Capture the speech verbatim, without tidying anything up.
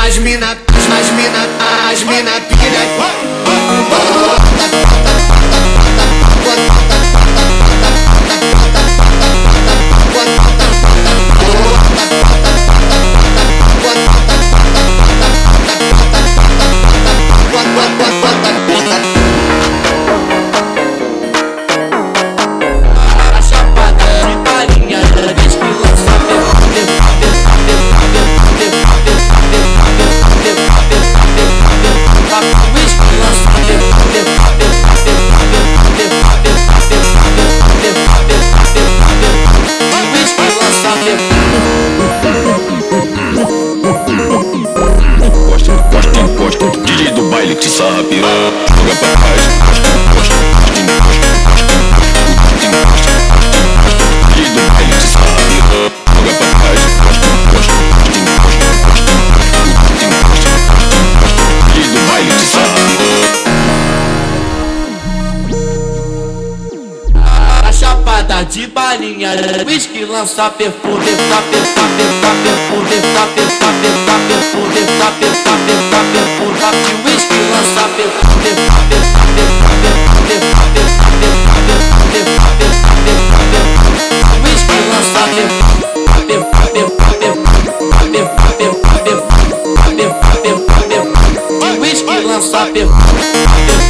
as mina, as mina, as mina pira. Te sarra piranha, joga pra trás, encosta, encosta, encosta, encosta, encosta, encosta, do baile te sarra piranha, joga pra trás, encosta, encosta, encosta, encosta, encosta, encosta, do baile te sarra piranha. A chapada de balinha, whisky lança perfume, tá perfume, tá perfume, tá perfume, tá perfume, tá perfume, tá perfume, tá perfume. Whisky lança perfume.